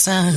listen.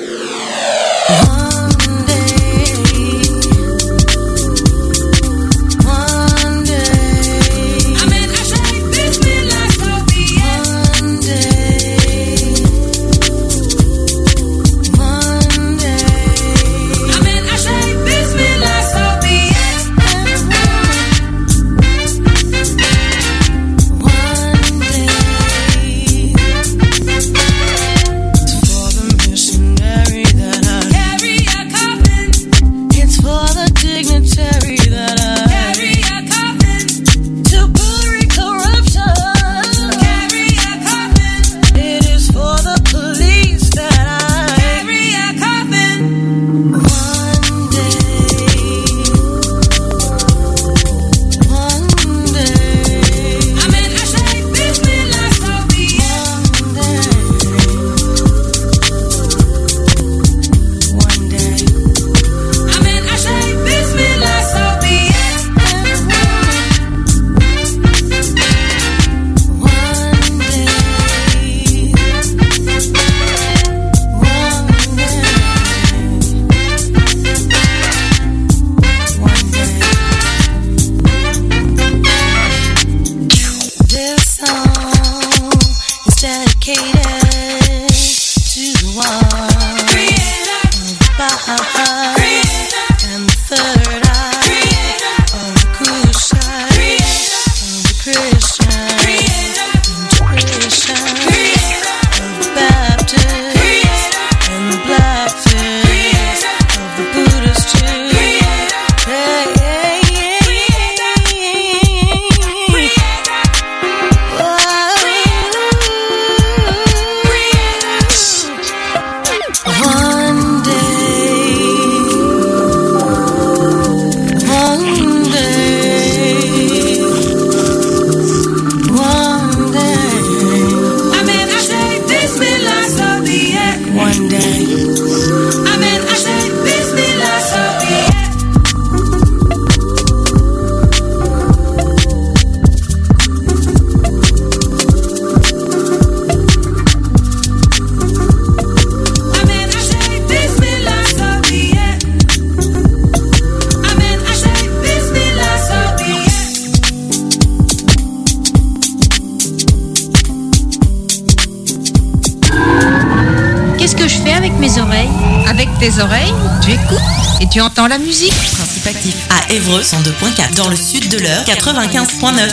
Tes oreilles, tu écoutes et tu entends la musique. Principe actif à Évreux 102.4, dans le sud de l'Eure 95.9.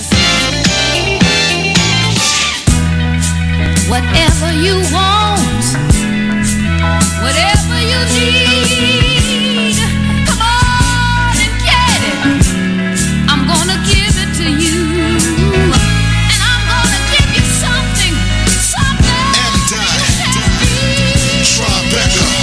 Whatever you want, whatever you need, come on and get it. I'm gonna give it to you, and I'm gonna give you something. Tribeca.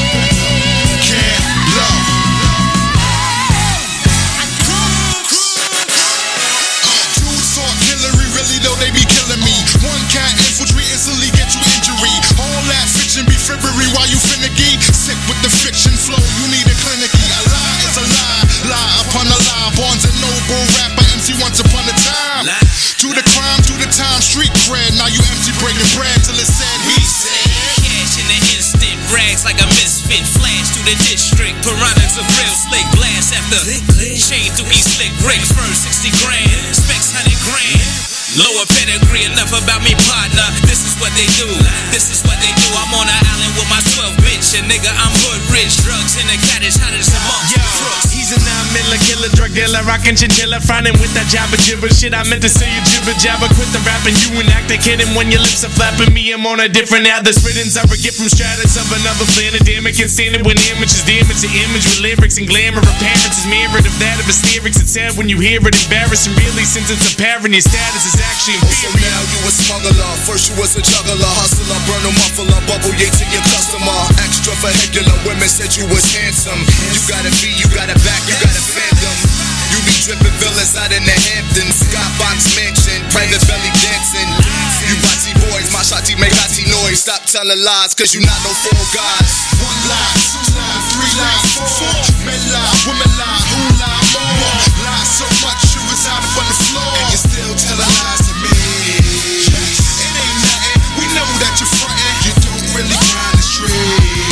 They be killing me. One cat infiltrate instantly get you injury. All that fiction be frippery while you finicky. Sick with the fiction flow, you need a clinicy. A lie is a lie, lie upon a lie. Barnes and Noble rapper MC once upon a time. To the crime, to the time, street cred. Now you MC breaking bread till it said he said. Cash in an instant, rags like a misfit. Flash through the district, piranhas a real slick. Blast after chain through East Slick bricks. First 60 grand, specs 100 grand. Lower pedigree, enough about me, partner. This is what they do, this is what they do. I'm on an island with my 12 bitch. And nigga, I'm hood rich. Drugs in the cottage, hot as a monk. He's a 9 killer, drug dealer, rockin' chinchilla. Frowning with that jabber jibber shit. I meant to say you jibber jabber. Quit the rapping, you and act like kidding. When your lips are flapping me, I'm on a different atlas. Riddance I get from stratus of another planet. Damn it, can't stand it when images damage the image with lyrics and glamour. Appearance is mirrored of that of hysterics. It's sad when you hear it, embarrassing really, since it's apparent your status is actually inferior. So now you a smuggler, first you was a juggler, hustler, burn a muffler, bubble yay to your customer. Extra vehicular, women said you was handsome. You got a V, you got a back, you got a phantom. You be dripping villas out in the Hamptons, skybox mansion, private belly dancing. You Bati boys, my shotty make hotty noise. Stop telling lies, cause you not no four guys. One lie, two lie, three lie, four. Men lie, women lie, who lie more? Lie so much you was out up on the floor, and you still telling lies to me. It ain't nothing, we know that you're frontin'. You don't really grind the street.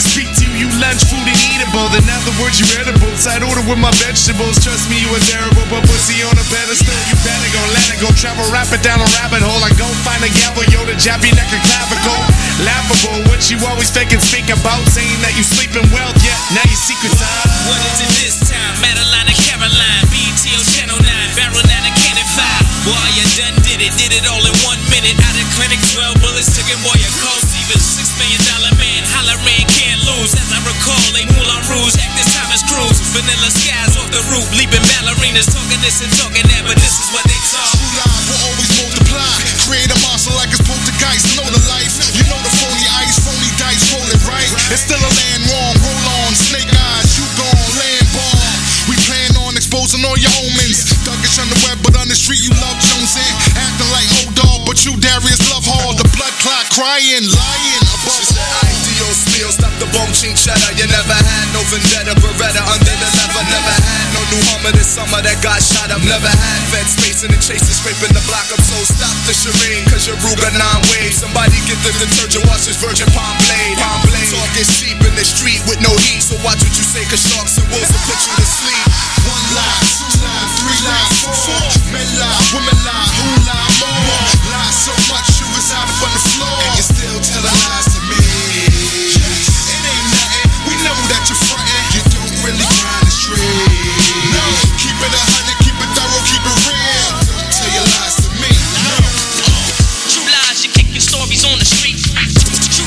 speak to you, lunch, food, and eatable. In other words, you edible. Side order with my vegetables. Trust me, you are terrible, but pussy on a pedestal. You better go, let it go. Travel rapid down a rabbit hole. I go find a gavel, yo, to jab your neck and clavicle. Laughable, what you always fake and speak about. Saying that you sleeping well, yeah, now your secret's out. What is it this time? Madeline and Caroline, BTO Channel 9, Barrel 9 and Cannon 5. Boy, you done did it all in 1 minute. Out of clinic, 12 bullets, took it, boy, your cold Stevens. $6 million man, hollering, can't lose. As I recall, they Moulin Rouge, act this time as Cruz. Vanilla skies off the roof, leaving ballerinas talking this and talking that, but this is what they talk. True lies will always multiply. Create a monster like it's poltergeist. Know the life, you know the phony ice, phony dice, roll it right. It's still a land wrong, roll on, snake eyes, you gon' land bomb. We plan on exposing all your omens. Thuggish on the web, but on the street you love Jonesing. Acting like old dog, but you Darius Love Hall. The blood clot crying, lying above. She said, ideal spiel, stop the bone chink cheddar. You never had no vendetta, Beretta under the leather. Never had no new Hummer this summer that got shot up. Never had fed spacing and chasing, scraping the block up. So stop the charade, cause your Ruger 9 waves. Somebody get the detergent, watch this virgin palm blade. Talk is cheap in the street with no heat. So watch what you say, cause sharks and wolves will put you to sleep. 1 lie, 2 lie, 3 lie, 4 men lie, women lie, who lie more? Lie so much you was out up on the floor, and you still telling lies to me. It ain't nothing, we know that you're frontin'. You don't really grind the street. No, keep it 100, keep it thorough, keep it real. Don't tell your lies to me. No. True lies, you kick your stories on the street. True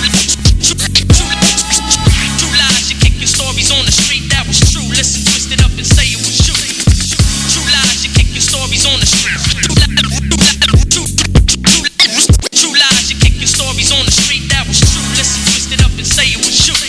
lies, you kick your stories on the street. That was true. Listen, twist it up and say it was true. True lies, you kick your stories on the street. True lies, you kick your stories on the street. That was true. Listen, twist it up and say it was true.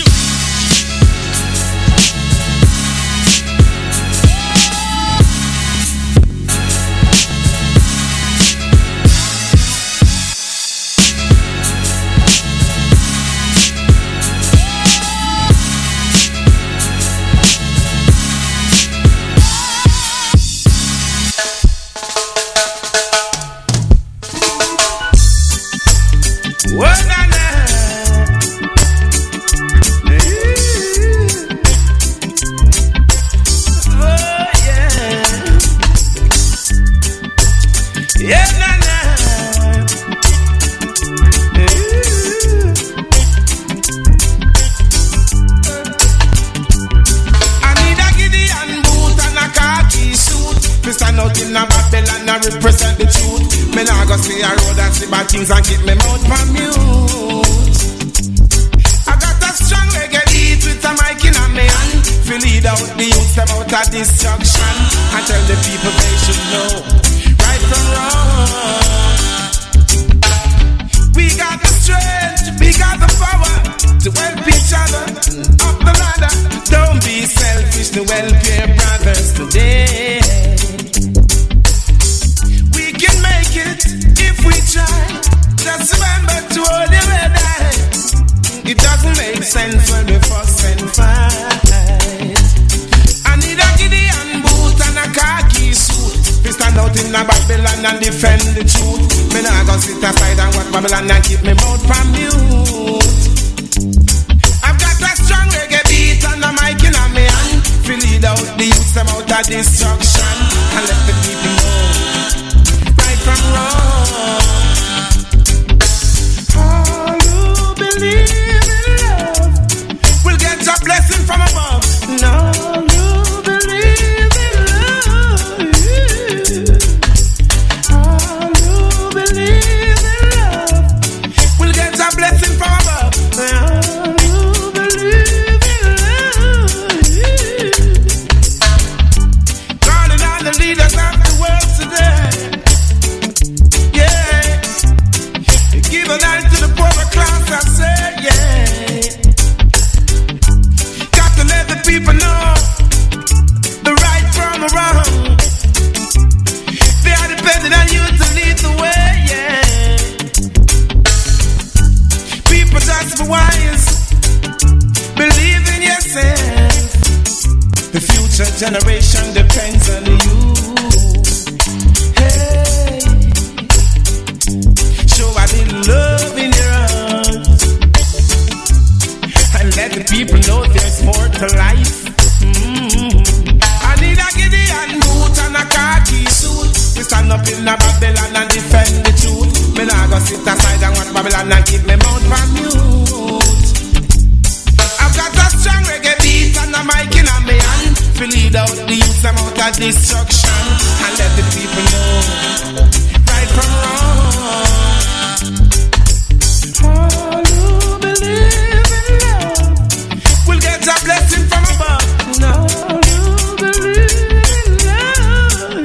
Represent the truth. Me nah go see a road and see bad things and keep me mouth from mute. I got a strong reggae beat with a mic in my hand. To lead out the youth them out of destruction and tell the people they should know right from wrong. We got the strength, we got the power to help each other up the ladder. Don't be selfish to help your brothers today. If we try, just remember to hold your head high. It doesn't make sense when we fuss and fight. I need a Gideon boot and a khaki suit. We stand out in a Babylon and defend the truth. Me nah go sit aside and watch Babylon and keep me mouth from mute. I've got a strong reggae beat and a mic in my hand. To lead out the youth them out of destruction and let the people know from wrong. All who believe in love will get a blessing from above. And all who believe in love, all who believe in love will get a blessing from above. And all who believe in love, calling on the leaders of the world today. Give a light to the poor class, I say, yeah. Got to let the people know the right from the wrong. They are depending on you to lead the way, yeah. People just be wise, believe in yourself. The future generation depends on you. Show a little love in your heart and to life. I need a Gideon boot and a khaki suit. We stand up in a Babylon and defend the truth. Me nah go sit aside and watch Babylon and keep me mouth on mute. I've got a strong reggae beat and a mic in my hand to lead out the youth them out of destruction and let the people know right from wrong. All who believe in love will get a blessing from above. All who believe in love,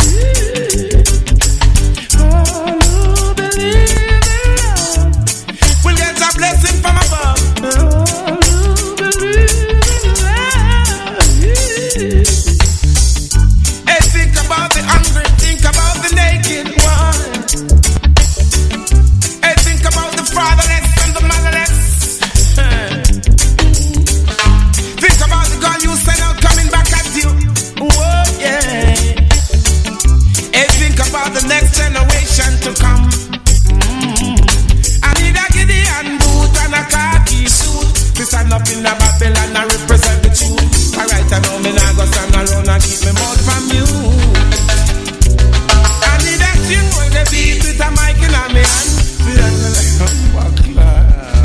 all who believe in love will get a blessing from above. All who believe in love. Hey, think about the hungry, think about the naked one. Hey, think about the fatherless and the motherless. Think about the girl you send out coming back at you. Whoa, yeah. Hey, think about the next generation to come. I need a Gideon boot and a khaki suit to stand up in a Babylon and represent the truth. Alright, I know me now go stand alone and keep me mouth from you. I need a tune with the beat with a mic in my hand. Feel like a buckler.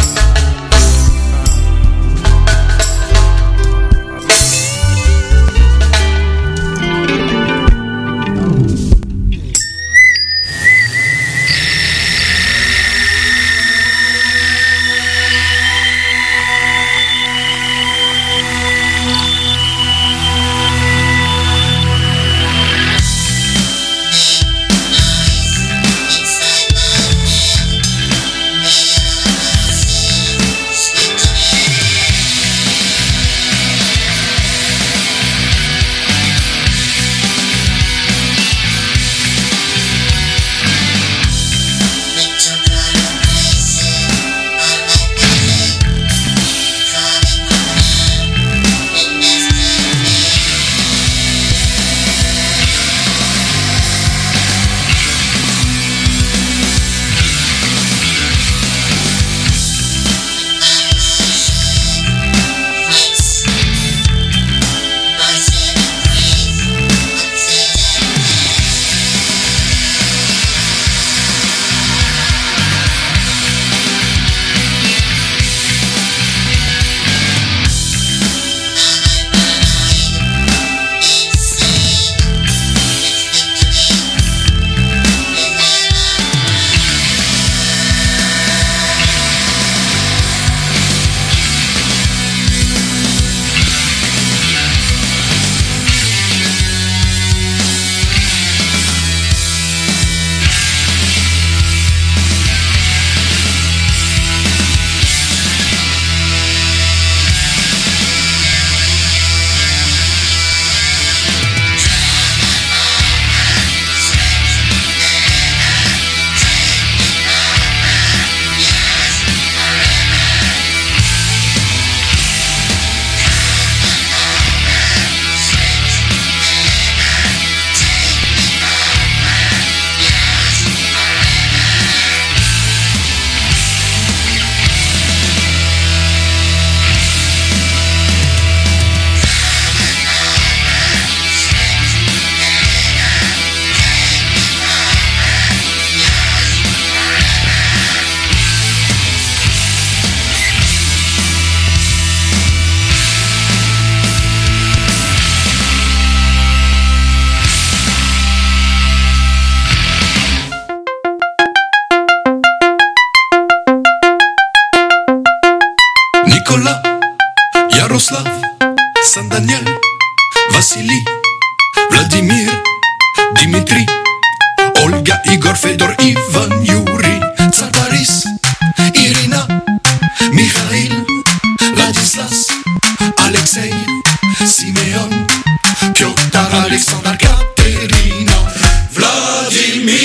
Nicolas, Yaroslav, San Daniel, Vasily, Vladimir, Dimitri, Olga, Igor, Fedor, Ivan, Yuri, Tsartaris, Irina, Mikhail, Ladislas, Alexei, Simeon, Pyotr, Alexander, Katerina, Vladimir.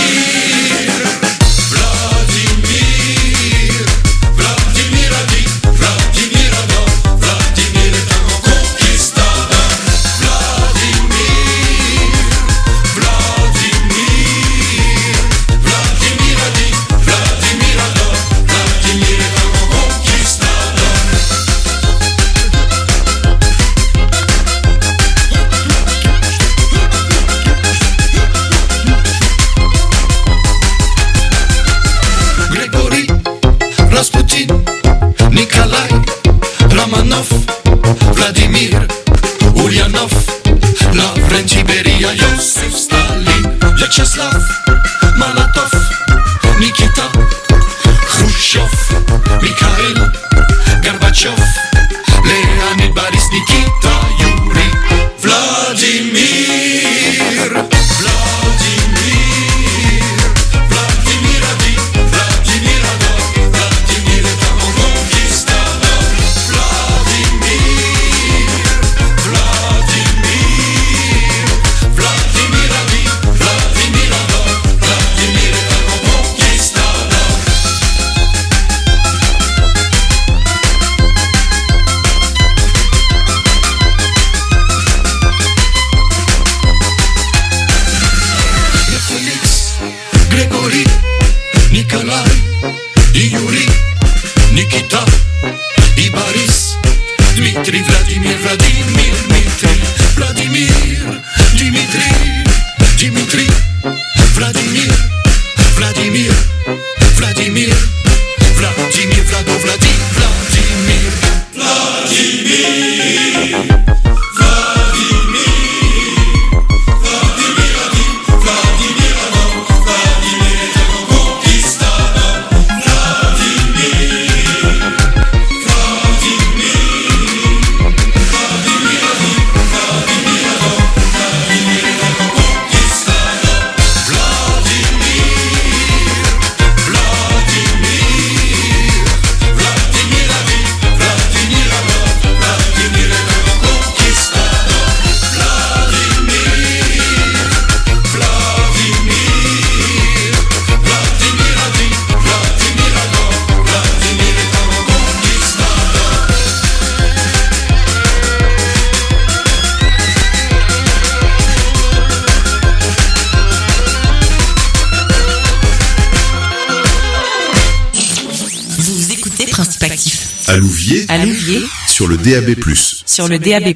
Plenty Beria, Joseph Stalin, Vyacheslav, Malatov, Nikita, Khrushchev, Mikhail, Gorbachev, Leonid, Boris, Nikita, Yuri, Vladimir, Vladimir Adi, Vladimir Ador, Vladimir est un bon conquistador. Vladimir Adi, Vladimir Ador, Vladimir est un bon conquistador. Félix, Grégory, Nikolai, Yuri, Nikita, Boris, Dmitri, Vladimir, Vladimir, Dmitri, Vladimir, Dimitri, Dimitri, Vladimir, Vladimir, Vladimir, Vladimir, Vlado, Vladimir, Vladimir, Vladimir. À Louviers, sur le DAB+. Sur le DAB+.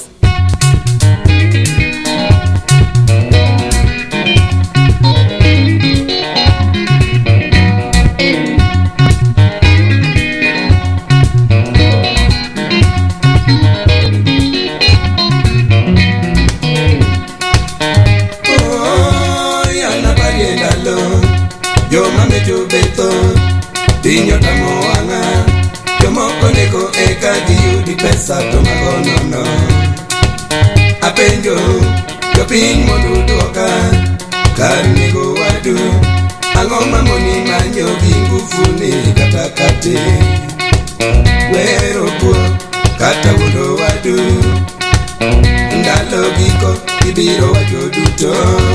Tomagonono apenjo jopiny mondo duoka kar nego wadu ang'o mamoni manyo gi ngufuni kata kate wero kuo kata wuondo wadu ndalo giko ibiro wacho duto.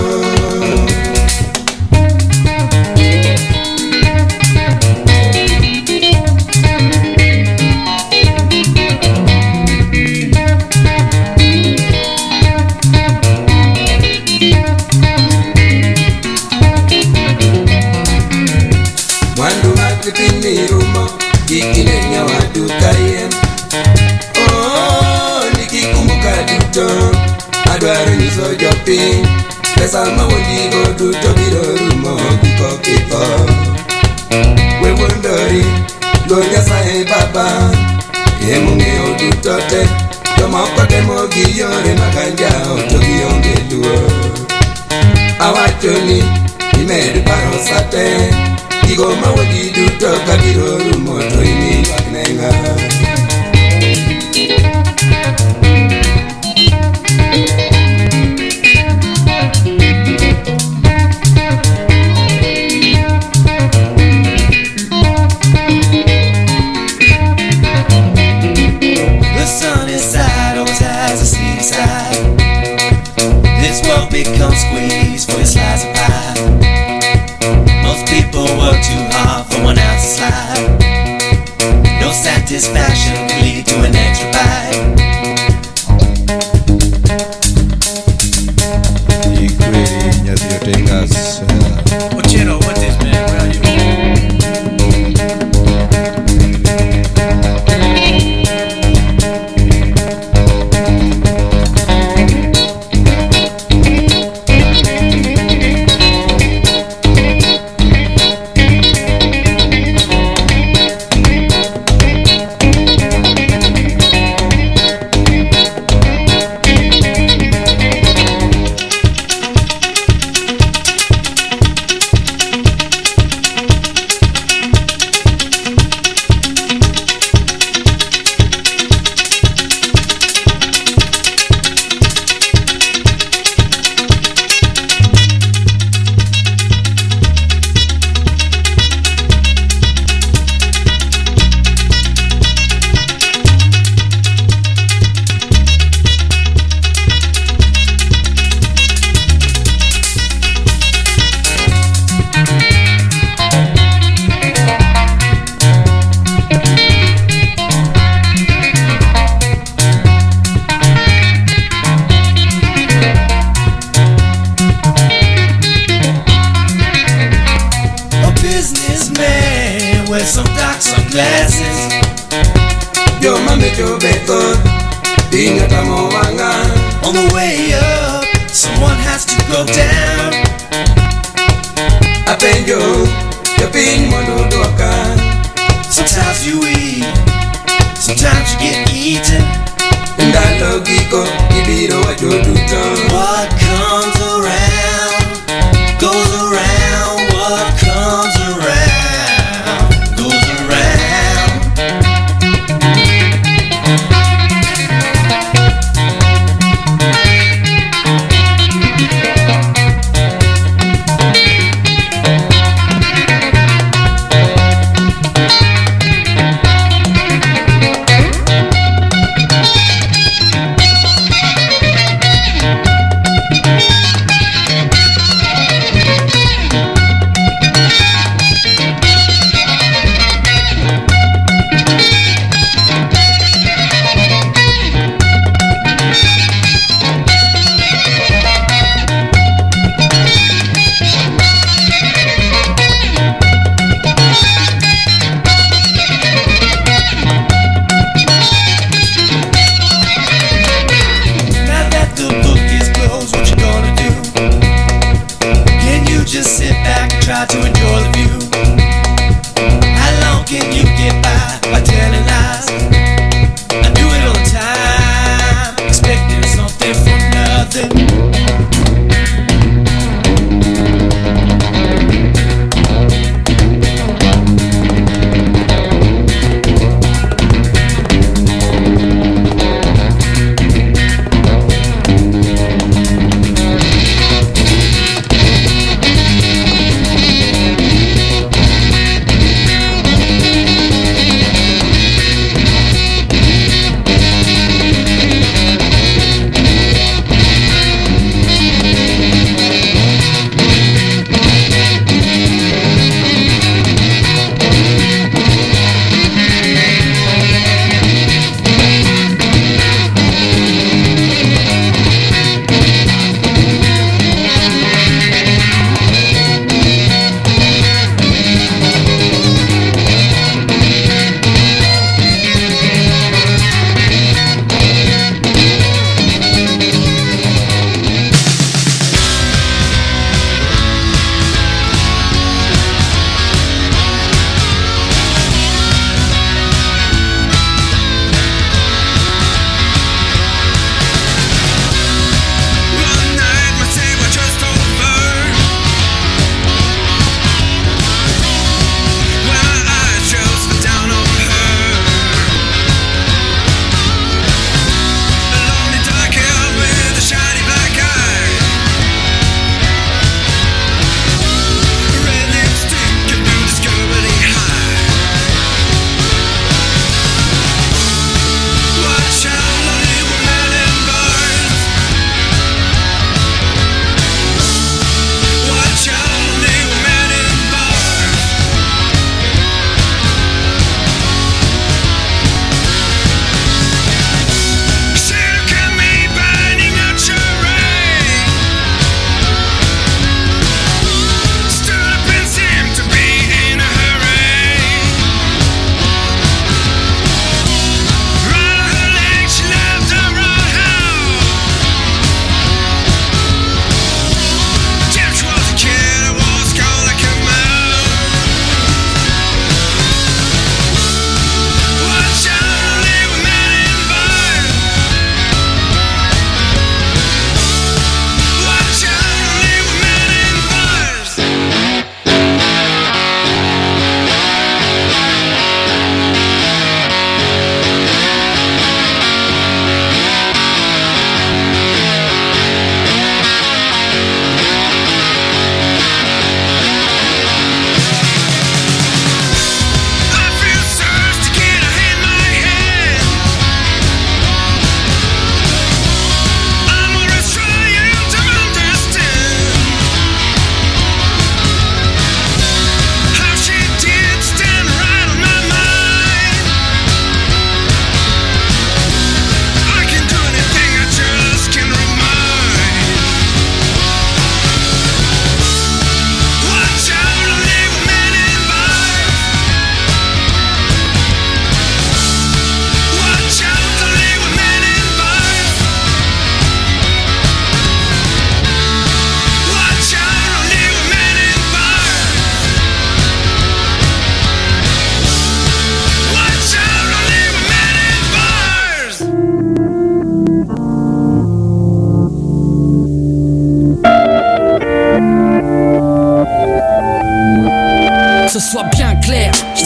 Pesa mawondigo duto biro rumo giko kiko we wondori lo Nyasaye baba emong'eyo duto te jomoko temo gi yore makanjao to gionge luor awachoni imed paro sate gigo mawondi duto ka biro rumo to iniywak ne ng'a. Become squeezed for a slice of pie. Most people work too hard for 1 ounce of slide. No satisfaction can lead to an extra bite. Ochero, what is man? Where are you? On the way up, someone has to go down. Sometimes you eat, sometimes you get eaten. What comes around goes around. What comes around goes around.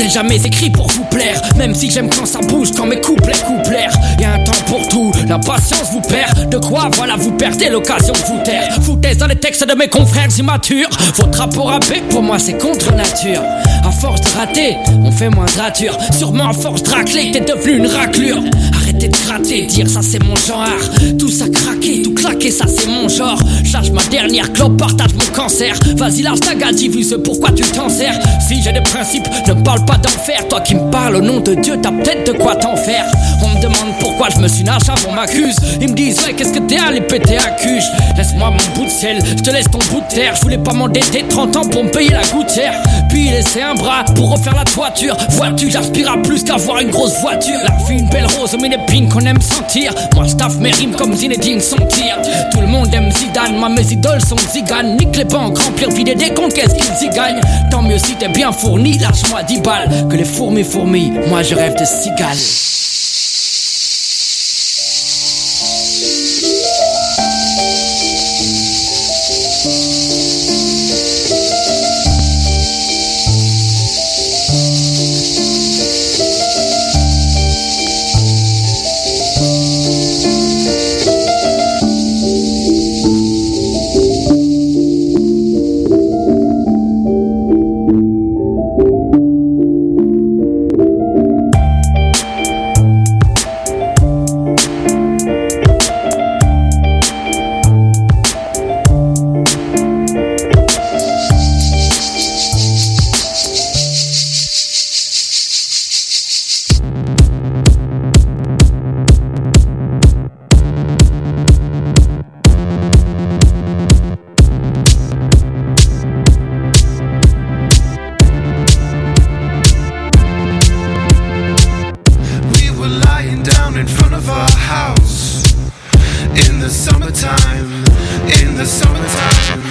j'ai jamais écrit pour vous plaire. Même si j'aime quand ça bouge, quand mes couplets couplèrent. Y'a un temps pour tout, la patience vous perd. De quoi, voilà, vous perdez l'occasion de vous taire. Foutaise dans les textes de mes confrères immatures. Votre rapport à bec, pour moi c'est contre nature. À force de rater, on fait moins de rature. Sûrement à force de racler, t'es devenu une raclure. Arrêtez de gratter, dire ça c'est mon genre. Tout ça craquer, tout claquer, ça c'est mon genre. Lâche ma dernière clope, partage mon cancer. Vas-y lâche ta gadji, vu ce pourquoi tu t'en sers. Si j'ai des principes, ne me parle pas d'enfer. Toi qui me parles au nom de Dieu, t'as peut-être de quoi t'en faire. On me demande pourquoi je me suis nache avant m'accuse. Ils me disent ouais qu'est-ce que t'es allé péter à cuche. Laisse-moi mon bout de ciel, je te laisse ton bout de terre. Je voulais pas m'endetter 30 ans pour me payer la gouttière. Puis laisser un bras pour refaire la toiture. Vois-tu, j'aspire à plus qu'avoir une grosse voiture. La vie une belle rose, mais des pines qu'on aime sentir. Moi je taffe mes rimes comme Zinedine son tir. Tout le monde aime Zidane, moi mes idoles sont ziganes. Nique les banques, remplir, vider des comptes, qu'est-ce qu'ils y gagnent. Tant mieux si t'es bien fourni, lâche-moi 10 balles. Que les fourmis, moi je rêve de cigales. In the summertime,